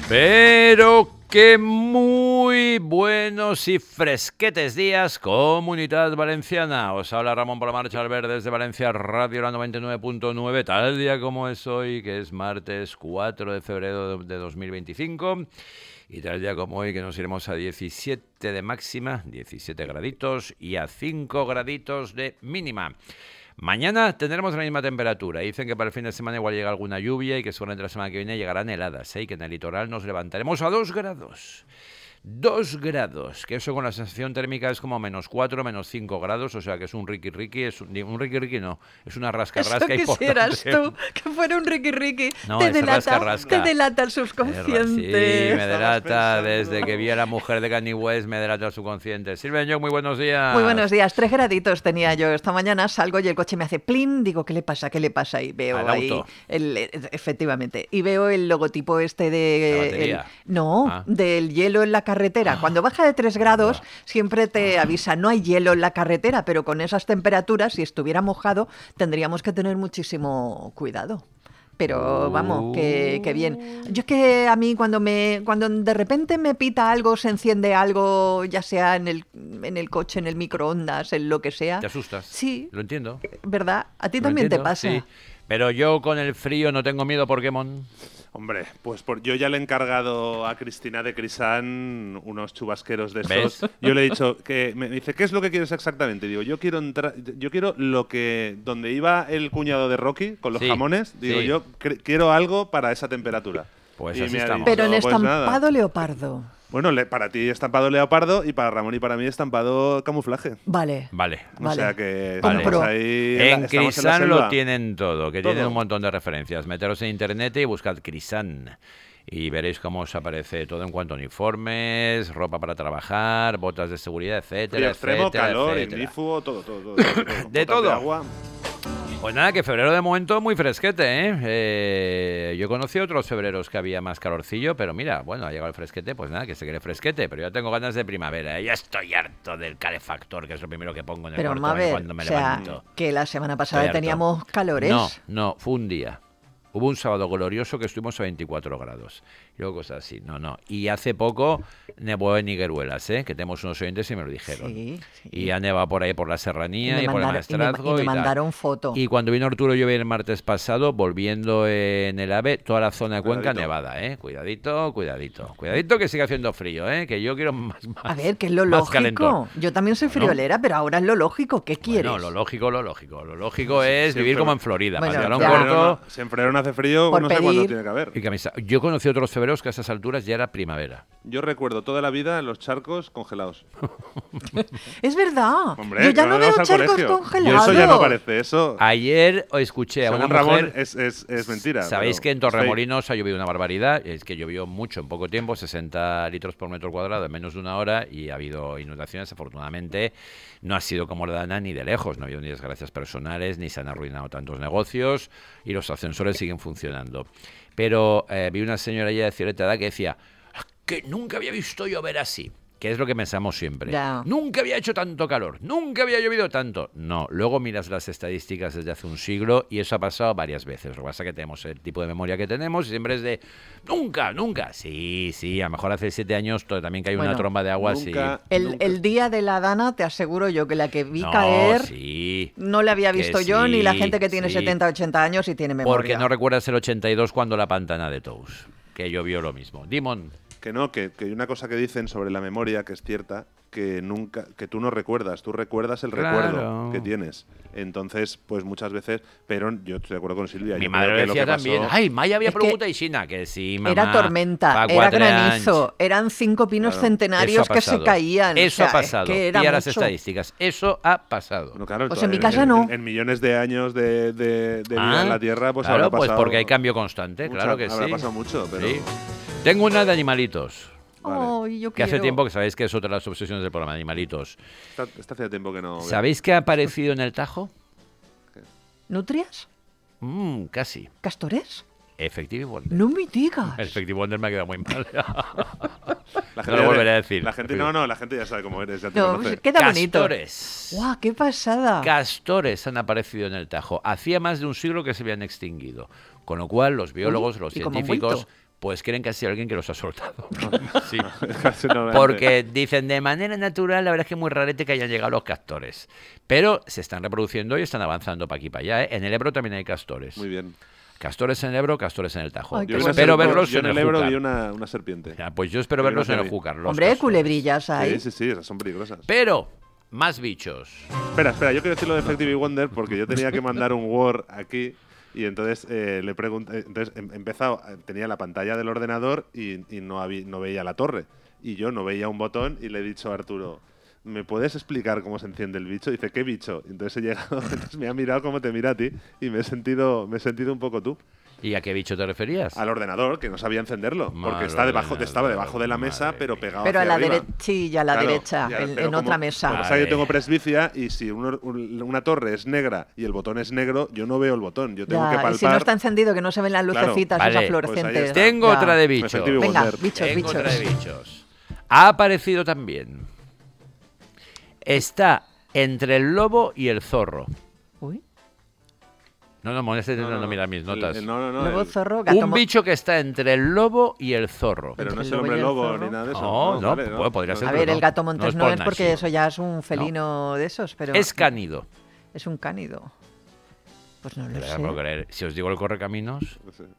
Pero que muy buenos y fresquetes días, Comunidad Valenciana. Os habla Ramón por la Marcha Albert desde Valencia Radio, la 99.9, tal día como es hoy, que es martes 4 de febrero de 2025. Y tal día como hoy, que nos iremos a 17 de máxima, 17 graditos, y a 5 graditos de mínima. Mañana tendremos la misma temperatura. Dicen que para el fin de semana igual llega alguna lluvia y que seguramente la semana que viene llegarán heladas, y que en el litoral nos levantaremos a 2 grados. 2 grados, que eso con la sensación térmica es como menos 4, menos 5 grados, o sea que es un riqui-riqui, un riqui-riqui no, es una rasca-rasca importante. Eso quisieras tú, que fuera un riqui-riqui. No, te es delata, rasca-rasca. te delata el subconsciente. Sí, me delata, desde que vi a la mujer de Kanye West, me delata el subconsciente. Silvia Young, muy buenos días. Muy buenos días, 3 graditos tenía yo esta mañana, salgo y el coche me hace plin, digo, ¿qué le pasa? ¿Qué le pasa? Y veo al ahí, auto. Efectivamente, y veo el logotipo este de... ¿La batería? Del hielo en la carretera. Cuando baja de 3 grados, siempre te avisa, no hay hielo en la carretera, pero con esas temperaturas, si estuviera mojado, tendríamos que tener muchísimo cuidado. Pero vamos, que bien. Yo es que a mí cuando de repente me pita algo, se enciende algo, ya sea en el coche, en el microondas, en lo que sea. ¿Te asustas? Sí. Lo entiendo. ¿Verdad? ¿A ti Lo también entiendo, te pasa? Sí. Pero yo con el frío no tengo miedo, Pokémon. Hombre, pues yo ya le he encargado a Cristina de Crisán unos chubasqueros de esos. ¿Ves? Yo le he dicho que me dice, ¿qué es lo que quieres exactamente? Digo, yo quiero lo que donde iba el cuñado de Rocky con los Sí, jamones. Digo, sí. yo quiero algo para esa temperatura. Pues Y así me ha estamos. Pero en pues estampado nada. leopardo. Bueno, para ti estampado leopardo y para Ramón y para mí estampado camuflaje. Vale. Vale. O Vale. sea que Vale. estamos Compro. ahí. En estamos la Crisán lo selva. tienen todo, que Todo. tienen un montón de referencias. Meteros en internet y buscad Crisán. Y veréis cómo os aparece todo en cuanto a uniformes, ropa para trabajar, botas de seguridad, etcétera, Frío extremo, etcétera, calor, etcétera. ignífugo, todo. De Botas todo. agua. Pues nada, que febrero de momento muy fresquete, ¿eh? Yo conocí otros febreros que había más calorcillo, pero mira, bueno, ha llegado el fresquete, pues nada, que se quiere fresquete, pero yo tengo ganas de primavera, ¿eh? Ya estoy harto del calefactor, que es lo primero que pongo en el Pero cuarto Mabel, cuando me o sea, levanto. que la semana pasada Estoy harto. teníamos calores. No, fue un día. Hubo un sábado glorioso que estuvimos a 24 grados. Y luego cosas así. No. Y hace poco nevó en Higueruelas, que tenemos unos oyentes y me lo dijeron. Sí. Y ha nevado por ahí por la Serranía y, por el Maestrazgo. Y me tal. mandaron foto. Y cuando vino Arturo Llobet el martes pasado, volviendo en el AVE, toda la zona de Cuenca nevada, Cuidadito. Cuidadito que sigue haciendo frío, que yo quiero más A ver, que es lo más lógico. calentón. Yo también soy friolera, pero ahora es lo lógico. ¿Qué quieres? Bueno, lo lógico. Lo lógico es vivir como en Florida. Bueno, Pantalón ya. corto. Si en febrero no hace frío, Por no sé cuándo pedir. tiene que haber. Y camisa. Yo conocí otros febreros que a esas alturas ya era primavera. Yo recuerdo toda la vida los charcos congelados. Es verdad. Hombre, yo ya que no no veo vamos al charcos colegio. congelados. Yo eso ya no parece, eso. Ayer escuché a Según una Ramón mujer... es mentira. Sabéis pero que en es Torremolinos ha llovido una barbaridad. Es que llovió mucho en poco tiempo, 60 litros por metro cuadrado en menos de una hora, y ha habido inundaciones. Afortunadamente no ha sido como la Dana ni de lejos. No ha habido ni desgracias personales, ni se han arruinado tantos negocios, y los ascensores siguen funcionando. Pero vi una señora ya de cierta edad que decía que nunca había visto llover así. Que es lo que pensamos siempre. Ya. Nunca había hecho tanto calor, nunca había llovido tanto. No, luego miras las estadísticas desde hace un siglo y eso ha pasado varias veces. Lo que pasa es que tenemos el tipo de memoria que tenemos y siempre es de nunca. Sí, a lo mejor hace 7 años también cayó una Bueno, tromba de agua. nunca. El día de la Dana, te aseguro yo que la que vi No, caer sí. no la había visto Que yo, sí, ni la gente que tiene sí. 70, 80 años y tiene memoria. Porque no recuerdas el 82 cuando la pantana de Tous, que llovió lo mismo. Dimon. Que no, que hay una cosa que dicen sobre la memoria que es cierta, que tú no recuerdas, tú recuerdas el Claro. recuerdo que tienes. Entonces, pues muchas veces, pero yo estoy de acuerdo con Silvia. Mi yo madre creo que lo decía que pasó- también, ay, Maya había Es que pregunta y China, que sí, mamá. Era tormenta, fa era 4 granizo, anys. eran 5 pinos Claro. centenarios Eso ha que se pasado. caían. Eso O sea, ha pasado. Es que era Pilla las mucho. estadísticas. Eso ha pasado. Bueno, claro, Pues en mi casa no. En millones de años de vida en la Tierra, pues claro, habrá pasado. pues porque hay cambio constante, mucha- claro que habrá sí. pasado mucho, pero. Sí. Tengo una de animalitos. Ay, yo Que hace quiero. tiempo que sabéis que es otra de las obsesiones del programa, animalitos. Está hace tiempo que no. veo. ¿Sabéis qué ha aparecido en el Tajo? ¿Nutrias? Casi. ¿Castores? Effective Wonder. No me digas. El Effective Wonder me ha quedado muy mal. La No lo volveré a decir. La gente, no, la gente ya sabe cómo eres, ya te No, conoce. queda bonito. Castores. ¡Guau, qué pasada! Castores han aparecido en el Tajo. Hacía más de un siglo que se habían extinguido. Con lo cual, los biólogos, los ¿y cómo han científicos, vuelto? pues creen que ha sido alguien que los ha soltado. Sí. Casi no me- Porque dicen, de manera natural, la verdad es que es muy rarete que hayan llegado los castores. Pero se están reproduciendo y están avanzando para aquí y para allá, ¿eh? En el Ebro también hay castores. Muy bien. Castores en el Ebro, castores en el Tajo. Ay, qué Yo bueno. espero verlos yo en el Ebro Júcar. vi una serpiente. Ya, pues yo espero Yo verlos creo en que el vi. Júcar. los Hombre, castores. culebrillas hay. Sí, esas son peligrosas. Pero, más bichos. Espera, yo quiero decir lo de Effective Wonder porque yo tenía que mandar un Word aquí y entonces le pregunté, entonces empezado, tenía la pantalla del ordenador y no veía la torre y yo no veía un botón y le he dicho a Arturo, ¿me puedes explicar cómo se enciende el bicho? Dice, ¿qué bicho? Entonces he llegado, entonces me ha mirado como te mira a ti y me he sentido un poco tú. ¿Y a qué bicho te referías? Al ordenador, que no sabía encenderlo, porque Madre estaba debajo de la mesa, madre pero mía. pegado Pero a hacia la arriba. derecha, sí, y a la Claro, derecha, ya, en pero otra como- mesa. Lo que pasa es que yo tengo Vale. presbicia y si una torre es negra y el botón es negro, yo no veo el botón. Yo tengo que Ya, palpar. y si no está encendido, que no se ven las Claro. lucecitas Vale, esas pues ahí fluorescentes. está. Tengo Ya. otra de bichos. Effective Venga, Wonder. bichos, Tengo bichos. otra de bichos. Ha aparecido también. Está entre el lobo y el zorro. Uy, No, molestes no mirar mis notas. No, luego el- zorro, gato Un bicho que está entre el lobo y el zorro. Pero no Entre es el el hombre lobo y el lobo zorro. ni nada de eso. No, vale, pues podría ser. A pero ver, no. el gato No montés es no por es porque Nancy. eso ya es un felino de esos, pero Es cánido. es un cánido. Pues no lo Pero ya puedo sé. creer. Si os digo el correcaminos, No sé.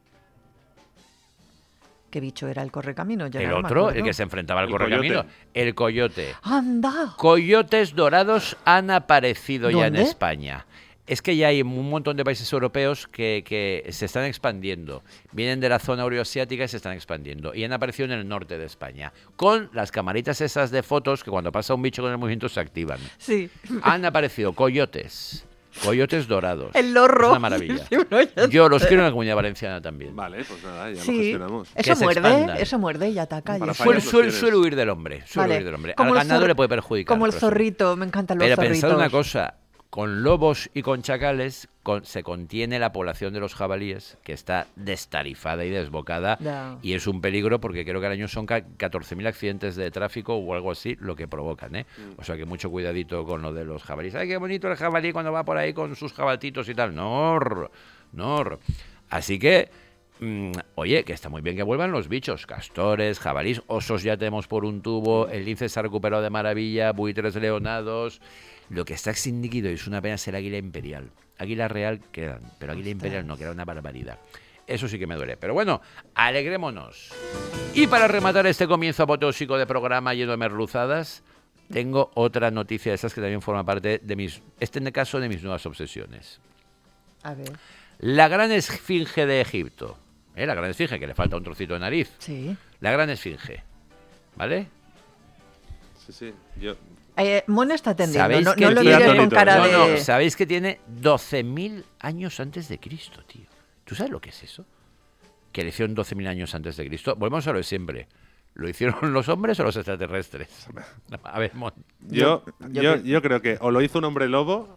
¿Qué bicho era el correcamino? Ya el no me otro, el acuerdo. que se enfrentaba al El correcamino, coyote. el coyote. ¡Anda! Coyotes dorados han aparecido ya en ¿Dónde? España. Es que ya hay un montón de países europeos que se están expandiendo. Vienen de la zona euroasiática y se están expandiendo. Y han aparecido en el norte de España. Con las camaritas esas de fotos que cuando pasa un bicho con el movimiento se activan. Sí. Han aparecido coyotes. Coyotes dorados. El lorro. Es una maravilla. Sí, bueno, ya Yo los quiero en la Comunidad Valenciana también. Vale, pues nada, ya lo Sí, gestionamos. Que se expandan. eso muerde y ataca. y Para eso. fallos los tienes. Suele huir del hombre. Suele Vale. huir del hombre. Como Al el ganado zorro- le puede perjudicar. Como el pero sí. zorrito, me encantan los Pero zorritos. pensad una cosa, con lobos y con chacales se contiene la población de los jabalíes, que está destarifada y desbocada, Ya. y es un peligro porque creo que al año son 14.000 accidentes de tráfico o algo así lo que provocan, ¿eh? O sea que mucho cuidadito con lo de los jabalíes. ¡Ay, qué bonito el jabalí cuando va por ahí con sus jabatitos y tal! ¡No! Así que... oye, que está muy bien que vuelvan los bichos, castores, jabalís, osos ya tenemos por un tubo, el lince se ha recuperado de maravilla, buitres leonados. Lo que está extinguido y es una pena es el águila imperial. Águila real quedan, pero águila imperial no, queda una barbaridad. Eso sí que me duele. Pero bueno, alegrémonos. Y para rematar este comienzo apoteósico de programa lleno de merluzadas, tengo otra noticia de esas que también forma parte de mis, en el caso de mis nuevas obsesiones. A ver, La gran esfinge de Egipto. La gran esfinge, que le falta un trocito de nariz. sí. La gran esfinge. ¿Vale? Sí, yo... Mona está atendiendo, ¿Sabéis no, que no lo tiene- mires con cara No, de... sabéis que tiene 12.000 años antes de Cristo, tío. ¿Tú sabes lo que es eso? Que le hicieron 12.000 años antes de Cristo. Volvemos a lo de siempre. ¿Lo hicieron los hombres o los extraterrestres? A ver, Yo creo que o lo hizo un hombre lobo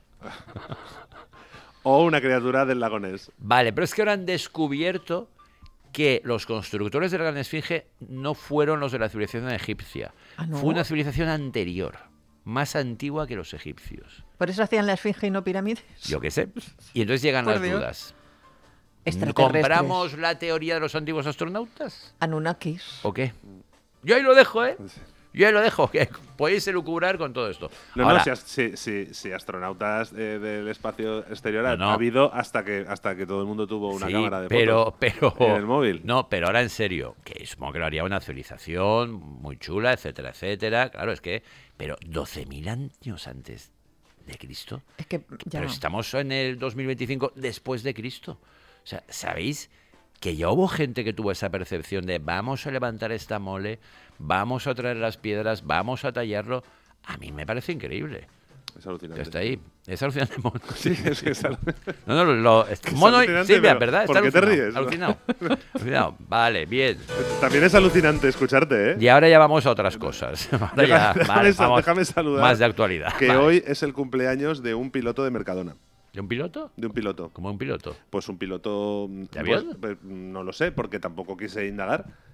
o una criatura del lago Ness. Vale, pero es que ahora han descubierto que los constructores de la Gran Esfinge no fueron los de la civilización egipcia. ¿Ah, no? Fue una civilización anterior, más antigua que los egipcios. ¿Por eso hacían la esfinge y no pirámides? Yo qué sé. Y entonces llegan Por las Dios. dudas. Extraterrestres. ¿Compramos la teoría de los antiguos astronautas? Anunnakis. ¿O qué? Yo ahí lo dejo, ¿eh? Yo ahí lo dejo, que podéis elucubrar con todo esto. No, Ahora, si astronautas del espacio exterior No. ha habido hasta que todo el mundo tuvo una sí, cámara de pero, fotos en el móvil. No, pero ahora en serio, que supongo que lo haría una civilización muy chula, etcétera, etcétera. Claro, es que... Pero 12.000 años antes de Cristo. Es que ya... Pero estamos en el 2025 después de Cristo. O sea, ¿sabéis que ya hubo gente que tuvo esa percepción de vamos a levantar esta mole, vamos a traer las piedras, vamos a tallarlo? A mí me parece increíble. Es alucinante. Que está ahí. Es alucinante. Mono. Sí, es alucinante. No, Mono y alucinante, Silvia, pero ¿verdad? ¿por Está qué te alucinado, ríes? Alucinado. Alucinado. Vale, bien. También es alucinante escucharte, ¿eh? Y ahora ya vamos a otras cosas. Ahora ya, Déjame saludar más de actualidad. que Vale. hoy es el cumpleaños de un piloto de Mercadona. ¿De un piloto? De un piloto. ¿Como un piloto? Pues un piloto... ¿De avión? pues, no lo sé, porque tampoco quise indagar.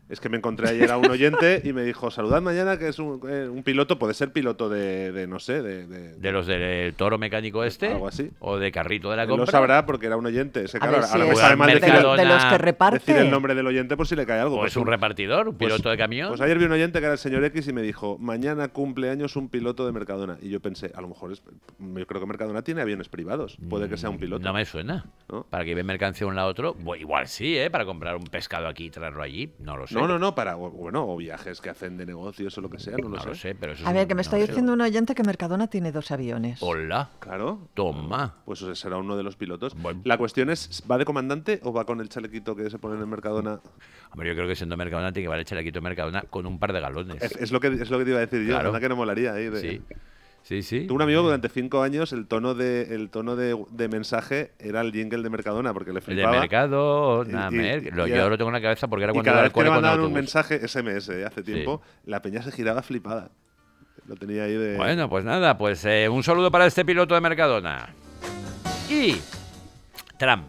Es que me encontré ayer a un oyente y me dijo, saludad mañana, que es un piloto, puede ser piloto de no sé, ¿De los del toro mecánico este? Algo así. ¿O de carrito de la Él compra? lo sabrá porque era un oyente. Ese, A claro, ver si ahora me es sabe mal de, decir, Mercadona. de los que reparte. decir el nombre del oyente por si le cae algo. ¿O es un repartidor? ¿Un piloto de camión? Pues ayer vi un oyente que era el señor X y me dijo, mañana cumple años un piloto de Mercadona. Y yo pensé, a lo mejor yo creo que Mercadona tiene aviones privados. Puede que sea un piloto. No me suena. ¿No? Para que lleve mercancía de un lado a otro. Bueno, igual sí, ¿eh? Para comprar un pescado aquí y traerlo allí. No lo sé. No, para, bueno, o viajes que hacen de negocios o lo que sea, no No lo sé. pero eso A es ver, que me está no sé. diciendo un oyente que Mercadona tiene 2 aviones. Hola. Claro. Toma. Pues ese será uno de los pilotos. Bueno. La cuestión es, ¿va de comandante o va con el chalequito que se pone en el Mercadona? Hombre, yo creo que siendo Mercadona tiene que valer chalequito de Mercadona con un par de galones. Es lo que te iba a decir yo, Claro. anda que no molaría ahí. Sí. Tuve un amigo que durante 5 años el tono de mensaje era el jingle de Mercadona porque le El de flipaba. Mercadona, yo lo tengo en la cabeza porque era Y cuando cada iba al vez que le cole con mandaban un autobús. mensaje SMS hace tiempo, la peña se giraba flipada. Lo tenía ahí de... Bueno, pues nada, pues un saludo para este piloto de Mercadona. Y Trump.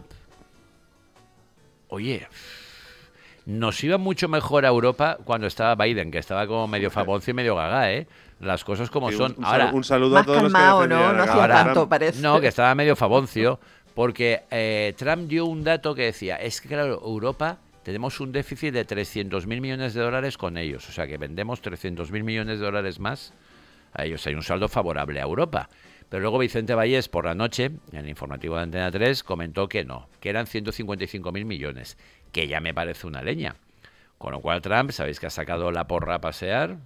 Oye, nos iba mucho mejor a Europa cuando estaba Biden, que estaba como medio famoncio y medio gaga, ¿eh? Las cosas como Sí, son. un Ahora, saludo Más a todos calmado, los que ¿no? defendían No a hacía Ahora- tanto, parece. no, que estaba medio famoncio, porque Trump dio un dato que decía, es que claro, Europa tenemos un déficit de 300.000 millones de dólares con ellos, o sea que vendemos 300.000 millones de dólares más a ellos, hay un saldo favorable a Europa. Pero luego Vicente Vallés por la noche, en el informativo de Antena 3, comentó que no, que eran 155.000 millones, que ya me parece una leña. Con lo cual Trump, sabéis que ha sacado la porra a pasear.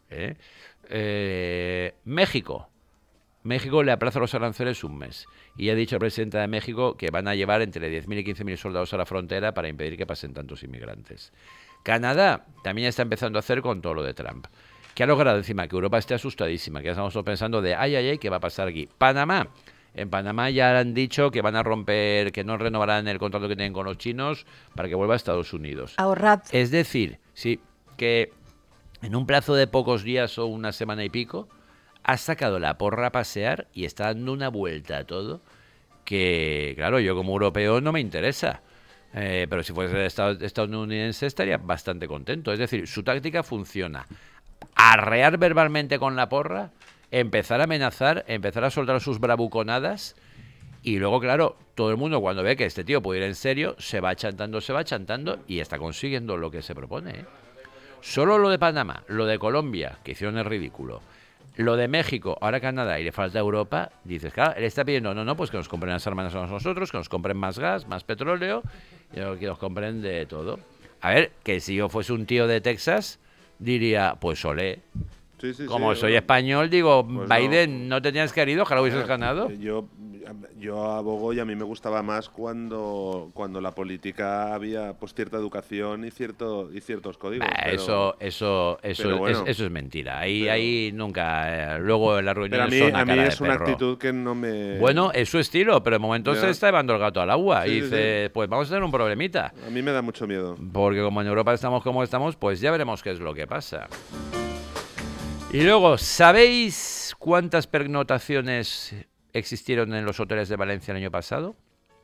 México le aplaza los aranceles un mes. Y ha dicho el presidente de México que van a llevar entre 10.000 y 15.000 soldados a la frontera para impedir que pasen tantos inmigrantes. Canadá también está empezando a hacer con todo lo de Trump. Que ha logrado encima que Europa esté asustadísima, que ya estamos todos pensando de ay, ¿qué va a pasar aquí? Panamá. En Panamá ya han dicho que van a romper, que no renovarán el contrato que tienen con los chinos para que vuelva a Estados Unidos. Ahorrad. Es decir, sí, que en un plazo de pocos días o una semana y pico, ha sacado la porra a pasear y está dando una vuelta a todo que, claro, yo como europeo no me interesa. Pero si fuese estadounidense estaría bastante contento. Es decir, su táctica funciona. Arrear verbalmente con la porra, empezar a amenazar, empezar a soltar sus bravuconadas y luego, claro, todo el mundo cuando ve que este tío puede ir en serio, se va chantando y está consiguiendo lo que se propone, ¿eh? Solo lo de Panamá, lo de Colombia, que hicieron el ridículo, lo de México, ahora Canadá y le falta Europa, dices, claro, él está pidiendo, no, pues que nos compren las armas a nosotros, que nos compren más gas, más petróleo, y que nos compren de todo. A ver, que si yo fuese un tío de Texas, diría, pues olé. Sí, Como sí, soy bueno. español, digo, Pues Biden, no te tenías que haber ido, ojalá hubieses ganado. Yo abogo y a mí me gustaba más cuando la política había pues cierta educación y ciertos códigos. Eso bueno. es mentira. Ahí nunca. Luego en la Pero reunión a mí, son a mí cara de es una perro. actitud que no me... Bueno, es su estilo, pero de momento Ya. se está llevando el gato al agua. Sí, Y sí, dice, pues vamos a tener un problemita. A mí me da mucho miedo. Porque como en Europa estamos como estamos, pues ya veremos qué es lo que pasa. Y luego, ¿sabéis cuántas pernotaciones existieron en los hoteles de Valencia el año pasado?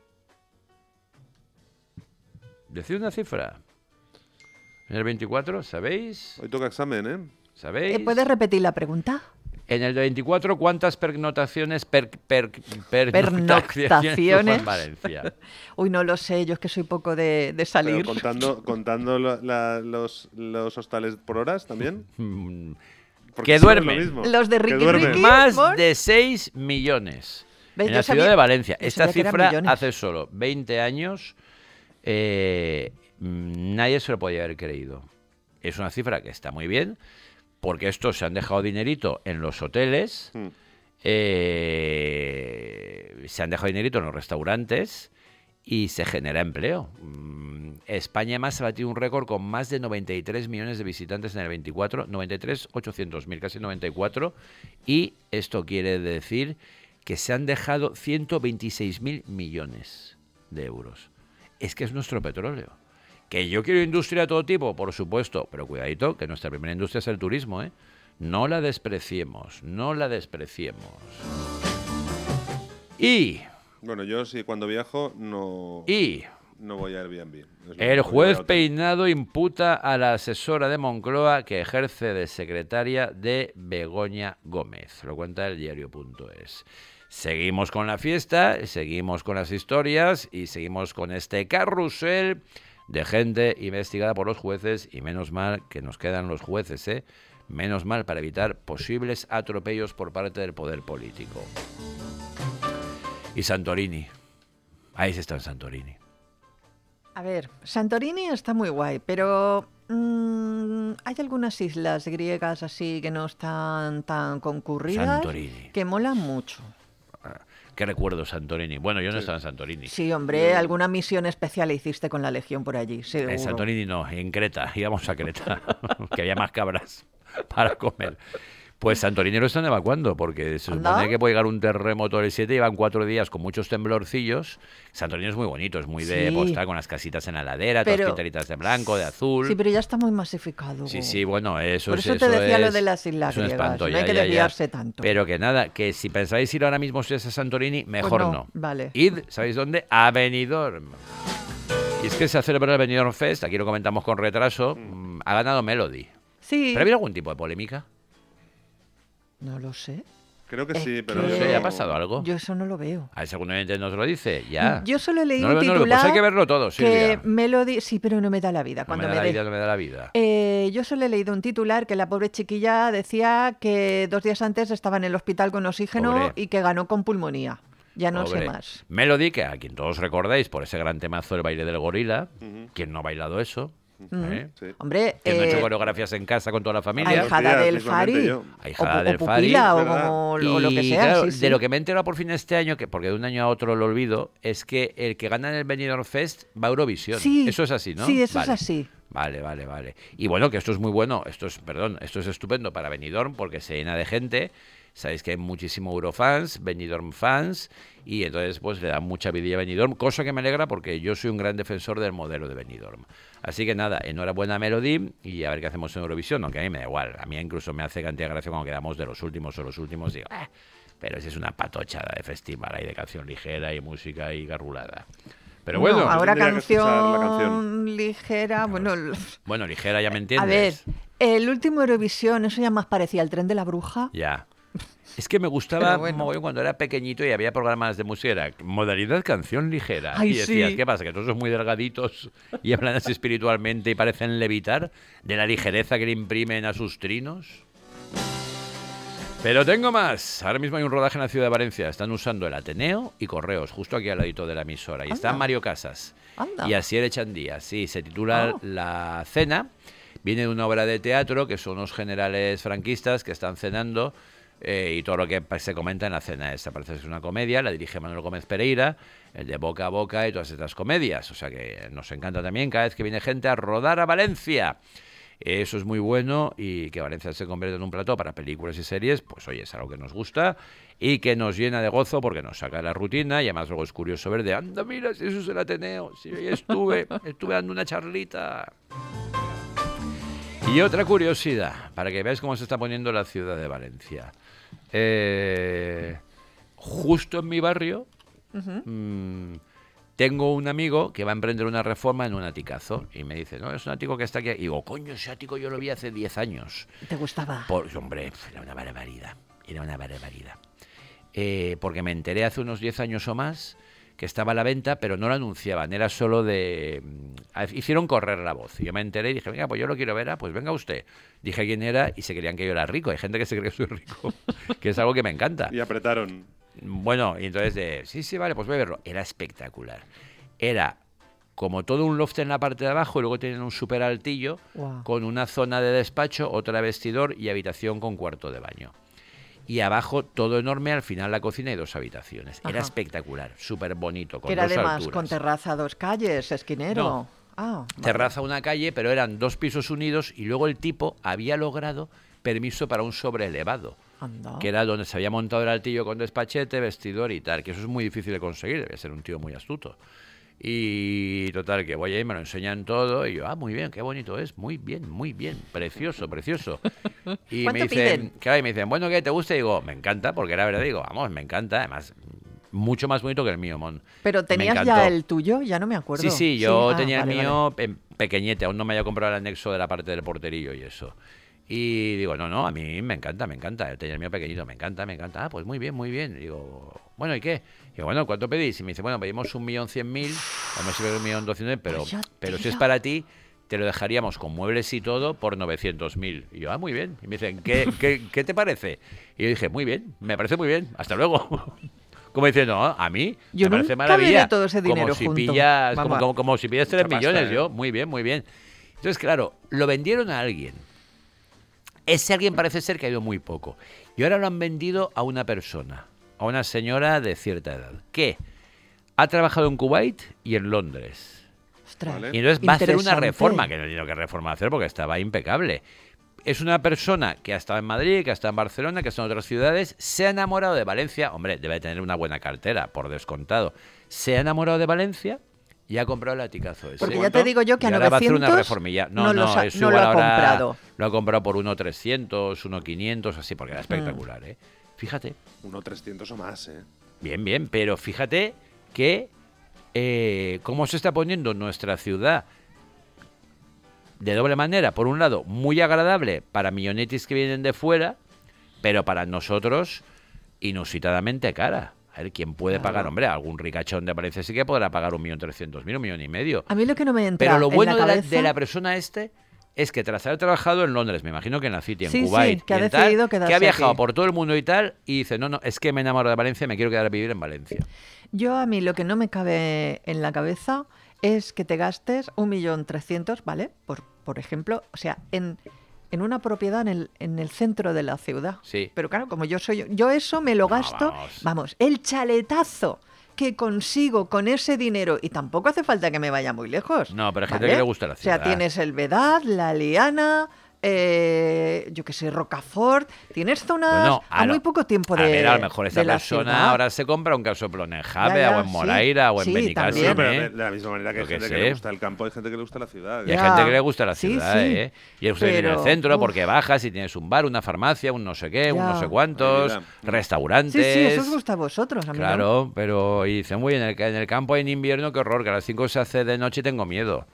Decid una cifra. En el 24, ¿sabéis? Hoy toca examen, ¿eh? ¿Sabéis? ¿Puedes repetir la pregunta? En el 24, ¿cuántas pernotaciones Pernoctaciones. hubo en Valencia? Uy, no lo sé, yo es que soy poco de Pero salir. contando los hostales por horas también. Porque Que eso no es lo duermen. mismo. Los de Que Ricky duermen. Ricky. Más Mon. de 6 millones. ¿Ves? En Yo la ciudad sabía- de Valencia. yo Esta sabía que eran cifra millones. hace solo 20 años nadie se lo podía haber creído. Es una cifra que está muy bien, porque estos se han dejado dinerito en los hoteles, se han dejado dinerito en los restaurantes y se genera empleo. España además ha batido un récord con más de 93 millones de visitantes en el 24, 93.800.000, casi 94, y esto quiere decir que se han dejado 126.000 millones de euros. Es que es nuestro petróleo. Que yo quiero industria de todo tipo, por supuesto, pero cuidadito, que nuestra primera industria es el turismo, ¿eh? No la despreciemos, no la despreciemos. Y Bueno, yo sí, cuando viajo no voy a Airbnb. El juez Peinado imputa a la asesora de Moncloa que ejerce de secretaria de Begoña Gómez. Lo cuenta el diario.es. Seguimos con la fiesta, seguimos con las historias y seguimos con este carrusel de gente investigada por los jueces, y menos mal que nos quedan los jueces, ¿eh? Menos mal, para evitar posibles atropellos por parte del poder político. Y Santorini. Ahí está Santorini. A ver, Santorini está muy guay, pero hay algunas islas griegas así que no están tan concurridas, Santorini. que molan mucho. ¿Qué recuerdo Santorini? Bueno, yo no estaba en Santorini. Sí, hombre, alguna misión especial hiciste con la Legión por allí, seguro. En Santorini no, en Creta. Íbamos a Creta, que había más cabras para comer. Pues Santorini lo están evacuando, porque se supone que puede llegar un terremoto el 7, llevan 4 días con muchos temblorcillos. Santorini es muy bonito, es muy de postal, con las casitas en la ladera, todas pintaditas de blanco, de azul. Sí, pero ya está muy masificado. Sí, bueno, eso es... Por eso te decía lo de las islas griegas, espanto, no hay que desviarse tanto. Pero que nada, que si pensáis ir ahora mismo a Santorini, mejor pues no. Vale. Id, ¿sabéis dónde? A Benidorm. Y es que se celebra el Benidorm Fest, aquí lo comentamos con retraso, ha ganado Melody. Sí. ¿Pero ha habido algún tipo de polémica? No lo sé. Creo que sí, pero... No sé, ¿ha pasado algo? Yo eso no lo veo. A ver si algún oyente nos lo dice, ya. Yo solo he leído un titular pues hay que verlo todo, Silvia. que Melody... Sí, pero no me da la vida. No me da la vida. Yo solo he leído un titular que la pobre chiquilla decía que 2 días antes estaba en el hospital con oxígeno, pobre, y que ganó con pulmonía. Ya no sé más. Melody, que a quien todos recordáis por ese gran temazo del baile del gorila, ¿quién no ha bailado eso? Sí. Hombre, que no he hecho coreografías en casa con toda la familia. Ahijada del Fari. Ahijada del Fari. O lo que sea. Claro, sí. De lo que me he enterado por fin este año, que porque de un año a otro lo olvido, es que el que gana en el Benidorm Fest va a Eurovisión. Sí. Eso es así, ¿no? Sí, eso es así. Vale. Y bueno, que esto es muy bueno, esto es estupendo para Benidorm porque se llena de gente. Sabéis que hay muchísimo Eurofans, Benidorm fans, y entonces pues le dan mucha vidilla a Benidorm, cosa que me alegra porque yo soy un gran defensor del modelo de Benidorm. Así que nada, enhorabuena a Melody y a ver qué hacemos en Eurovisión, aunque a mí me da igual. A mí incluso me hace cantidad de gracia cuando quedamos de los últimos, digo, pero esa es una patochada de festival y de canción ligera y música y garrulada. Pero bueno, no, ahora canción ligera, bueno, ligera, ya me entiendes. A ver, el último Eurovisión, eso ya más parecía el Tren de la Bruja. Ya. Es que me gustaba cuando era pequeñito y había programas de música, era modalidad canción ligera. Ay, y decías, sí. ¿qué pasa? Que todos son muy delgaditos y hablan así espiritualmente y parecen levitar de la ligereza que le imprimen a sus trinos. Pero tengo más. Ahora mismo hay un rodaje en la ciudad de Valencia. Están usando el Ateneo y Correos, justo aquí al ladito de la emisora. Y está Mario Casas y Asier Echandía. Sí, se titula La Cena. Viene de una obra de teatro que son unos generales franquistas que están cenando. Y todo lo que se comenta en la cena esta parece que es una comedia, la dirige Manuel Gómez Pereira, el de Boca a Boca y todas estas comedias, o sea que nos encanta también cada vez que viene gente a rodar a Valencia. Eso es muy bueno, y que Valencia se convierta en un plató para películas y series, pues oye, es algo que nos gusta y que nos llena de gozo porque nos saca de la rutina, y además luego es curioso ver de, anda, mira, si eso es el Ateneo, si hoy estuve dando una charlita. Y otra curiosidad, para que veáis cómo se está poniendo la ciudad de Valencia. Justo en mi barrio tengo un amigo que va a emprender una reforma en un aticazo y me dice, no, es un ático que está aquí. Y digo, coño, ese ático yo lo vi hace 10 años. ¿Te gustaba? Hombre, era una barbaridad. Porque me enteré hace unos 10 años o más que estaba a la venta, pero no lo anunciaban, era solo de... Hicieron correr la voz. Y yo me enteré y dije, venga, pues yo lo quiero ver, pues venga usted. Dije quién era y se creían que yo era rico. Hay gente que se cree que soy rico, que es algo que me encanta. Y apretaron. Bueno, y entonces sí, vale, pues voy a verlo. Era espectacular. Era como todo un loft en la parte de abajo y luego tienen un súper altillo con una zona de despacho, otra vestidor y habitación con cuarto de baño. Y abajo todo enorme, al final la cocina y 2 habitaciones. Era espectacular, súper bonito, con 2 alturas. Era además con terraza 2 calles, esquinero. No, terraza una calle, pero eran 2 pisos unidos y luego el tipo había logrado permiso para un sobreelevado. Anda. Que era donde se había montado el altillo con despachete, vestidor y tal, que eso es muy difícil de conseguir, debe ser un tío muy astuto. Y total, que voy ahí, me lo enseñan todo y yo, muy bien, qué bonito es, muy bien, precioso. Y me dicen, bueno, ¿qué te gusta? Y digo, me encanta, porque era verdad, digo, vamos, me encanta, además mucho más bonito que el mío, Mon. Pero Me tenías encantó. ya el tuyo, ya no me acuerdo. Sí, sí, yo Ah, tenía vale, el vale. mío pequeñete, aún no me había comprado el anexo de la parte del porterillo y eso. Y digo, no, a mí me encanta, tenía el mío pequeñito, me encanta. Ah, pues muy bien, muy bien. Digo, bueno, ¿y qué? Digo, bueno, ¿cuánto pedís? Y me dice, bueno, pedimos 1.100.000, vamos a ver 1.200.000, Vaya pero si tela. es para ti, te lo dejaríamos con muebles y todo por 900.000. Y yo, muy bien. Y me dicen, ¿qué te parece? Y yo dije, muy bien, me parece muy bien, hasta luego. Como diciendo, no, a mí Yo me parece nunca maravilla. veré todo ese dinero como si junto. pillas, Vamos. como si pillas 3 Mucha pasta, millones, ¿eh? yo, muy bien, muy bien. Entonces, claro, lo vendieron a alguien. Ese alguien parece ser que ha ido muy poco. Y ahora lo han vendido a una persona, a una señora de cierta edad, que ha trabajado en Kuwait y en Londres. Ostras, Vale. Y entonces va a hacer una interesante. reforma, que no tiene que reforma hacer porque estaba impecable. Es una persona que ha estado en Madrid, que ha estado en Barcelona, que ha estado en otras ciudades, se ha enamorado de Valencia, hombre, debe tener una buena cartera, por descontado. Se ha enamorado de Valencia y ha comprado el aticazo ese. Porque ya ¿Cuánto? te digo yo que a Y ahora va a hacer una 900 reformilla. no, No, los ha- eso no lo igual ha ahora comprado. lo ha comprado por 1.300, 1.500, así, porque era Mm. espectacular, ¿eh? Fíjate, 1.300 o más, ¿eh? bien, pero fíjate que cómo se está poniendo nuestra ciudad de doble manera. Por un lado, muy agradable para millonetis que vienen de fuera, pero para nosotros, inusitadamente cara. A ver, ¿quién puede Claro. pagar? Hombre, algún ricachón de Valencia sí que podrá pagar 1.300.000, 1,5 millones. A mí lo que no me entra Pero lo en bueno la de cabeza... la persona es que tras haber trabajado en Londres, me imagino que en la City, en Sí, sí, Kuwait, que ha y en tal, decidido que quedarse ha viajado aquí. por todo el mundo y tal, y dice, no, es que me enamoro de Valencia, me quiero quedar a vivir en Valencia. Yo a mí lo que no me cabe en la cabeza es que te gastes 1.300.000, ¿vale? Por ejemplo, o sea, en una propiedad en el centro de la ciudad. Sí. Pero claro, como yo eso me lo No, gasto, vamos. vamos, el chaletazo que consigo con ese dinero, y tampoco hace falta que me vaya muy lejos. No, pero hay gente ¿vale? que le gusta la O sea, ciudad. tienes el Vedad, la Liana, yo qué sé, Rocafort, tienes zonas Bueno, a muy poco tiempo de A ver, a lo mejor esa de la persona ciudad. ahora se compra un casoplón en Jave, Ya, o en sí. Moraira, o en Sí, Benicàssim, también. Pero ¿eh? de la misma manera que hay Yo qué gente sé. que le gusta el campo, hay gente que le gusta la ciudad. Y hay Ya. gente que le gusta la Sí, ciudad, sí. ¿eh? Y usted vive en el Pero, centro uf. porque bajas y tienes un bar, una farmacia, un no sé qué, un Ya. no sé cuántos, Ay, mira. restaurantes. Sí, sí, eso os gusta a vosotros, a mí no. Claro, pero y dicen, muy en el campo en invierno, qué horror, que a las 5 se hace de noche y tengo miedo.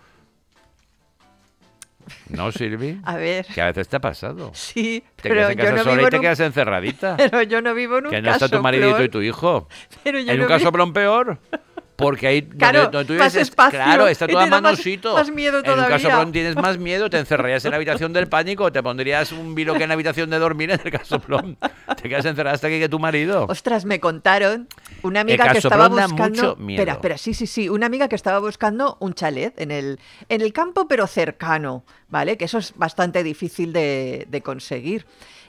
¿No, Silvi? A ver, Que a veces te ha pasado. sí, Te pero quedas en yo casa no sola vivo y te en un... quedas encerradita. Pero yo no vivo en un Que no está tu maridito y casoplón. tu hijo. Pero yo En no un vivo- casoplón peor. Porque ahí Claro, donde tú más vives, espacio claro, está y todo a te da más- manosito. más miedo En un todavía. casoplón tienes más miedo, te encerrarías en la habitación del pánico, te pondrías un biloque en la habitación de dormir en el casoplón. Te quedas encerrada hasta que tu marido. Ostras, me contaron una amiga El que estaba casoplón da buscando... mucho miedo. Espera, sí, una amiga que estaba buscando un chalet en el campo, pero cercano, ¿vale? Que eso es bastante difícil de conseguir.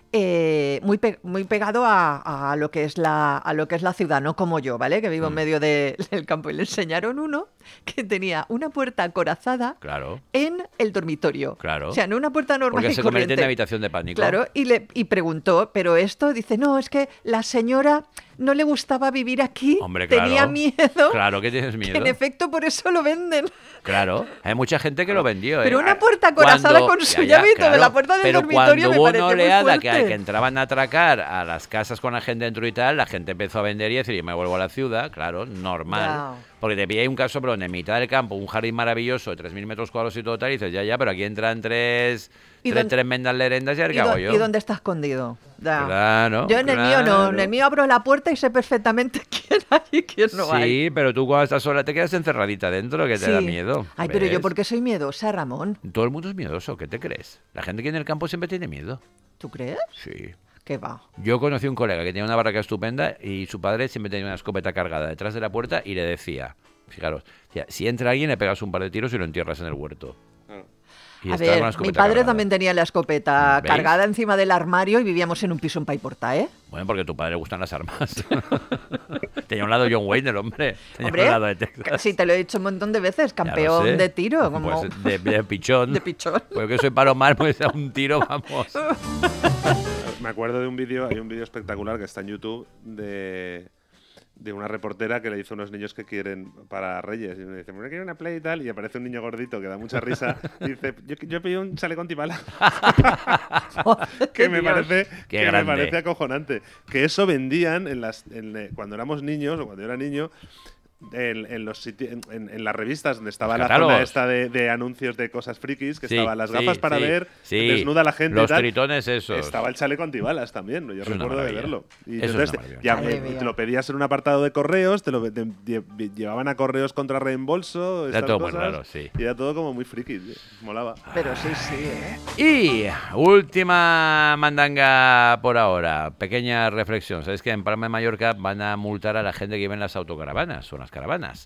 Muy pegado a lo que es la ciudad, no como yo, ¿vale? Que vivo en medio del campo. Y le enseñaron uno que tenía una puerta acorazada Claro, en el dormitorio. Claro. O sea, no una puerta normal porque y se convierte en corriente. una habitación de pánico. Claro, y preguntó, pero esto, dice, no, es que la señora no le gustaba vivir aquí, Hombre, tenía claro. miedo, Claro que tienes que miedo. en efecto por eso lo venden. Claro, hay mucha gente que lo vendió. Pero ¿eh? una puerta acorazada Cuando- con su llavito de la puerta del pero dormitorio cuando me hubo pareció una muy oleada fuerte. que entraban a atracar a las casas con la gente dentro y tal, la gente empezó a vender y decir, yo me vuelvo a la ciudad, claro, normal. Ya. Porque te pilla ahí un casoplón en mitad del campo, un jardín maravilloso de 3.000 metros cuadrados y todo tal, y dices, ya, pero aquí entran tres ¿Y dónde- mendas lerendas y a ver ¿Y, qué hago dó- yo. y dónde está escondido? Ya. Claro, Yo en el mío no, claro. en el mío abro la puerta y sé perfectamente quién hay y quién no hay. Sí, pero tú cuando estás sola te quedas encerradita dentro, que te da Sí. miedo. Ay, pero yo ¿ves? porque soy miedosa, Ramón. Todo el mundo es miedoso, ¿qué te crees? La gente que en el campo siempre tiene miedo. ¿Tú crees? Sí. ¿Qué va? Yo conocí un colega que tenía una barraca estupenda y su padre siempre tenía una escopeta cargada detrás de la puerta y le decía, fijaros, decía, si entra alguien le pegas un par de tiros y lo entierras en el huerto. Claro. Y A estaba con ver, la mi escopeta padre cargada. también tenía la escopeta ¿Veis? cargada encima del armario y vivíamos en un piso en Paiporta, ¿eh? Bueno, porque a tu padre le gustan las armas. Tenía un lado John Wayne el hombre. Tenía Hombre, un lado de Texas. sí, te lo he dicho un montón de veces, Ya lo campeón sé. de tiro, como Pues de pichón. de pichón. Porque que soy palomar, pues a un tiro, vamos. Me acuerdo de un vídeo, hay un vídeo espectacular que está en YouTube de una reportera que le hizo unos niños que quieren para Reyes. Y me dice, me quiero una Play y tal. Y aparece un niño gordito que da mucha risa. Y dice, yo pedí un chaleco antibala. que me parece acojonante. Que eso vendían cuando éramos niños, o cuando yo era niño, en los en las revistas donde estaba la zona esta de anuncios de cosas frikis, que estaban las gafas para ver, desnuda la gente, los y tal. Tritones esos. Estaba el chaleco antibalas también, yo recuerdo de verlo. Y eso entonces te lo pedías en un apartado de correos, te llevaban a correos contra reembolso, era todo cosas, muy raro, sí. Y era todo como muy friki, molaba. Pero sí, ¿eh? Y última mandanga por ahora, pequeña reflexión. ¿Sabéis que en Palma de Mallorca van a multar a la gente que vive en las autocaravanas o en las caravanas?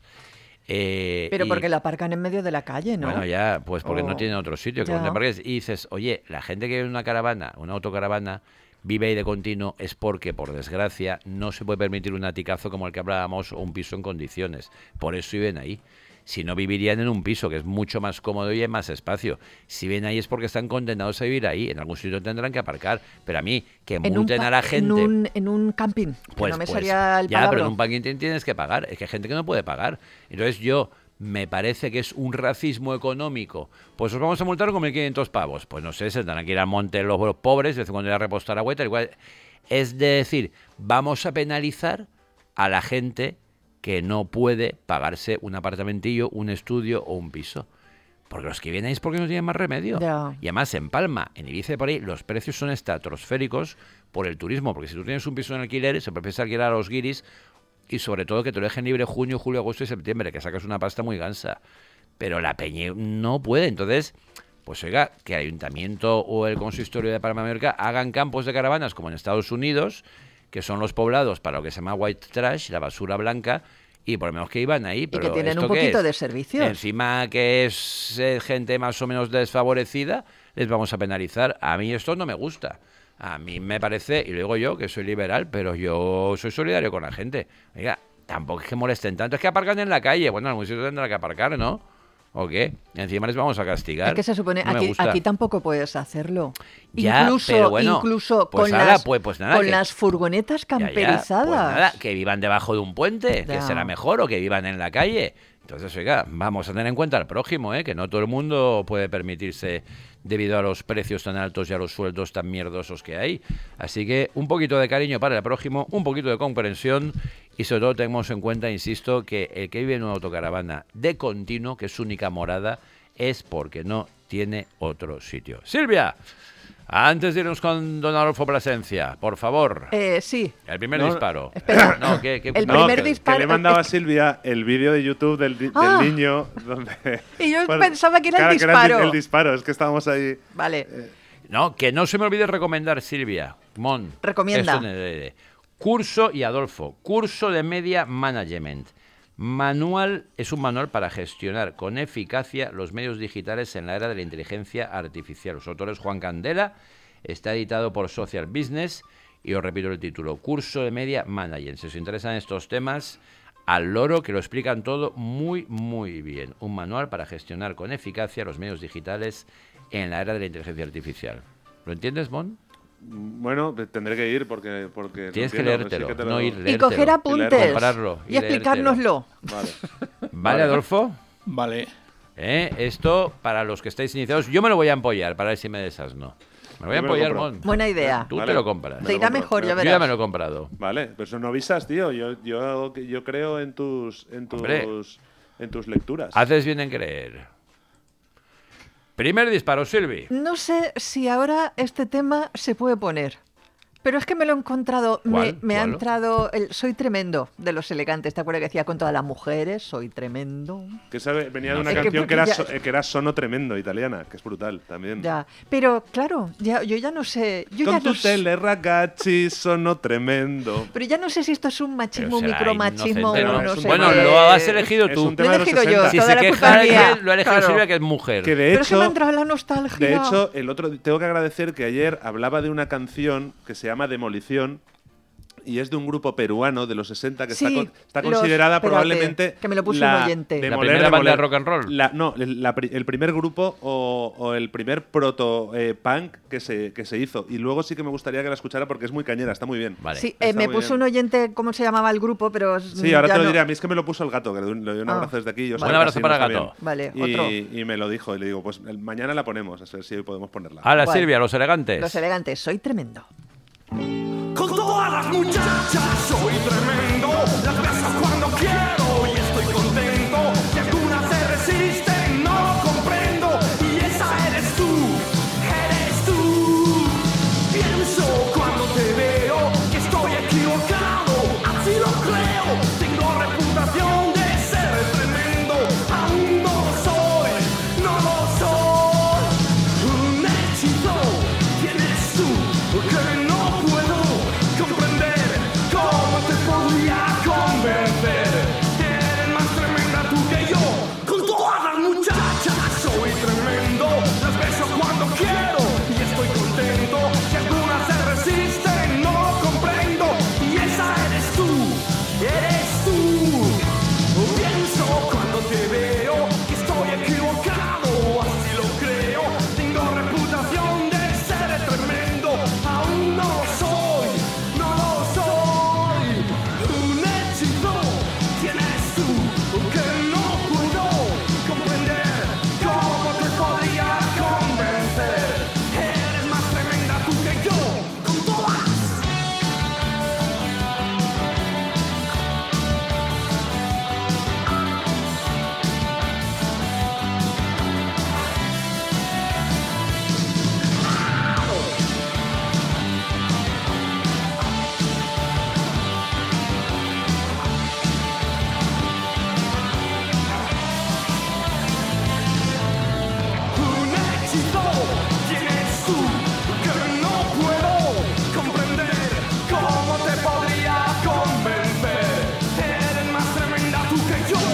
Pero porque la aparcan en medio de la calle, ¿no? Bueno, ya, pues porque no tienen otro sitio que Ya. donde aparques. Y dices, oye, la gente que vive en una caravana, una autocaravana, vive ahí de continuo, es porque, por desgracia, no se puede permitir un aticazo como el que hablábamos o un piso en condiciones. Por eso viven ahí. Si no, vivirían en un piso, que es mucho más cómodo y hay más espacio. Si viven ahí es porque están condenados a vivir ahí. En algún sitio tendrán que aparcar. Pero a mí, que multen a la gente... En un camping, que no me salía el ya, palabra. pero en un parking tienes que pagar. Es que hay gente que no puede pagar. Entonces me parece que es un racismo económico. Pues os vamos a multar con 1.500 pavos. Pues no sé, se tendrán que ir al monte los pobres, de vez en cuando ir a repostar agüita. Igual. Es decir, vamos a penalizar a la gente que no puede pagarse un apartamentillo, un estudio o un piso. Porque los que vienen ahí es porque no tienen más remedio. Ya. Y además en Palma, en Ibiza y por ahí, los precios son estratosféricos por el turismo. Porque si tú tienes un piso en alquiler, se prefiere alquilar a los guiris y sobre todo que te lo dejen libre junio, julio, agosto y septiembre, que sacas una pasta muy gansa. Pero la peña no puede. Entonces, pues oiga, que el Ayuntamiento o el Consistorio de Palma de Mallorca hagan campos de caravanas como en Estados Unidos, que son los poblados para lo que se llama white trash, la basura blanca, y por lo menos que iban ahí. Pero y que tienen ¿esto un poquito qué de es? servicios. Encima que es gente más o menos desfavorecida, les vamos a penalizar. A mí esto no me gusta. A mí me parece, y lo digo yo, que soy liberal, pero yo soy solidario con la gente. Oiga, tampoco es que molesten tanto, es que aparcan en la calle. Bueno, en algún sitio tendrá que aparcar, ¿no? ¿O qué? Encima les vamos a castigar. Es que se supone, No me gusta. aquí tampoco puedes hacerlo. Ya, pero bueno, incluso pues con, nada, las, pues nada, con que- las furgonetas Ya, camperizadas. pues nada, que vivan debajo de un puente, que Ya. será mejor, o que vivan en la calle. Entonces, oiga, vamos a tener en cuenta al prójimo, que no todo el mundo puede permitirse debido a los precios tan altos y a los sueldos tan mierdosos que hay. Así que un poquito de cariño para el prójimo, un poquito de comprensión y sobre todo tenemos en cuenta, insisto, que el que vive en una autocaravana de continuo, que es su única morada, es porque no tiene otro sitio. Silvia, antes de irnos con don Adolfo Plasencia, por favor, Sí. el primer No, disparo. espera. No, El No, primer que disparo- le mandaba a es que- Silvia el vídeo de YouTube del Ah. niño donde... Y yo Pues, pensaba que era el claro, que era disparo. el disparo, es que estábamos ahí... Vale. No, que no se me olvide recomendar, Silvia. Mon. Recomienda. Esto en el- Curso y Adolfo. Curso de Media Management. Manual es un manual para gestionar con eficacia los medios digitales en la era de la inteligencia artificial. Los autores Juan Candela. Está editado por Social Business. Y os repito el título. Curso de Media Management. Si os interesan estos temas, al loro, que lo explican todo muy, muy bien. Un manual para gestionar con eficacia los medios digitales en la era de la inteligencia artificial. ¿Lo entiendes, Mon? Bueno, tendré que ir porque Tienes no que entiendo, leértelo, sí que te no lo- ir Y leértelo. coger apuntes. Comprarlo Y explicárnoslo. Vale. ¿Vale, Adolfo? Vale. Esto, para los que estáis iniciados, yo me lo voy a empollar, para ver si me desasno. Me lo voy a Yo me lo empollar, compro. Mon. Buena idea. Tú Vale. te lo compras. Me Te lo irá compro, mejor, me ya lo- Yo ya verás. me lo he comprado. Vale, pero eso no avisas, tío. Yo creo en tus Hombre. en tus lecturas. Haces bien en creer. Primer disparo, Silvi. No sé si ahora este tema se puede poner. Pero es que me lo he encontrado, ¿Cuál? me ha ¿Cuál? entrado el Soy Tremendo de Los Elegantes. ¿Te acuerdas que decía con todas las mujeres? Soy tremendo. Que venía de No una sé. Es que canción que era, porque ya- que era Sono Tremendo, italiana, que es brutal también. Ya. Pero claro, yo ya no sé. Yo Con ya no tu sé- tele ragazzi, Sono Tremendo. Pero ya no sé si esto es un machismo, Pero será micromachismo, inocente, ¿no? no Es un sé. Bueno, tema- lo has elegido Es tú. un tema Lo he de los elegido yo. 60. Si toda se la queja culpa es mía. alguien, lo ha elegido Claro. Silvia, que es mujer. Que de Pero es que me ha hecho, entrado la nostalgia. de hecho, tengo que agradecer que ayer hablaba de una canción que se llama Demolición y es de un grupo peruano de los 60 que Sí, está considerada espérate, probablemente que me lo puso un oyente. de ¿La moler, primera de banda de moler. rock and roll? El primer grupo o el primer proto-punk que se hizo. Y luego sí que me gustaría que la escuchara porque es muy cañera, está muy bien. Vale. Sí, Está me muy puso bien. un oyente cómo se llamaba el grupo, pero Sí, ahora ya te lo no- diré. A mí es que me lo puso el Gato, que le doy un Ah, abrazo desde aquí. Yo sé vale. que Un abrazo casi para no está Gato. bien. Vale, y, otro. y me lo dijo y le digo, pues mañana la ponemos, a ver si hoy podemos ponerla. Hala, Guay. Silvia, Los Elegantes. Los elegantes, soy tremendo. Con todas las muchachas soy tremendo, las beso cuando quiero y estoy contento. Si alguna se resiste no comprendo y esa eres tú, eres tú. Pienso cuando te veo que estoy equivocado, así lo creo. Tengo reputación de ser tremendo, aún no lo soy, no lo soy. Un hechizo tienes tú que no puedo comprender. ¿Cómo te podría convencer? Eres más tremenda tú que yo. Con todas las muchachas soy tremendo, las beso cuando quiero y estoy contento. Si alguna se resiste no lo comprendo y esa eres tú, eres tú. Pienso cuando te veo que estoy equivocado, así lo creo. Tengo reputación de ser tremendo, aún no lo soy, no lo soy. Un hechizo tienes tú que no puedo comprender. ¿Cómo te podría convencer? Eres más tremenda tú que yo, con todas. Un hechizo tienes tú que no puedo comprender. ¿Cómo te podría convencer? Eres más tremenda tú que yo.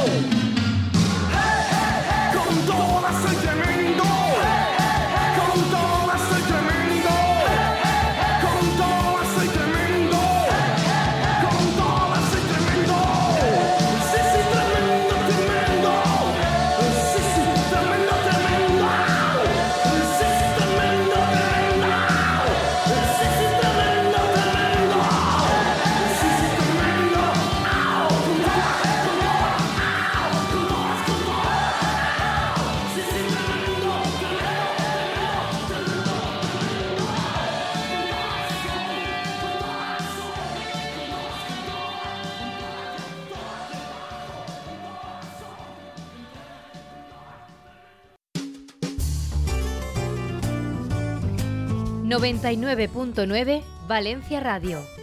Con todas soy tremendo. Con todas soy tremendo. Con todas soy tremendo. Con todas soy tremendo. Sí, sí, tremendo, tremendo. Sí, sí, tremendo, tremendo. Sí, sí, tremendo, tremendo. Sí, sí, tremendo, tremendo. Sí, sí, tremendo. Con todas, con todas. Con todas, con todas. Sí, sí, tremendo, ...99.9 Valencia Radio.